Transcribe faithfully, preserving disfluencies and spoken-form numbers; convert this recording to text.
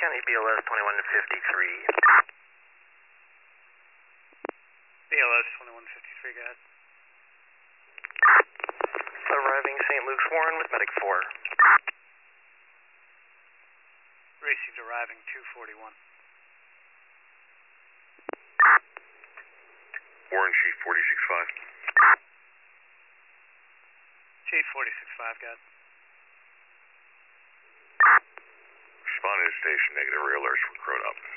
County B L S twenty-one fifty-three. B L S twenty-one fifty-three, go ahead. Arriving Saint Luke's Warren with Medic four. Received arriving two forty-one. Warren, Chief forty-six five. Chief forty-six five, go ahead. Responding to station, negative, real alerts were crowed up.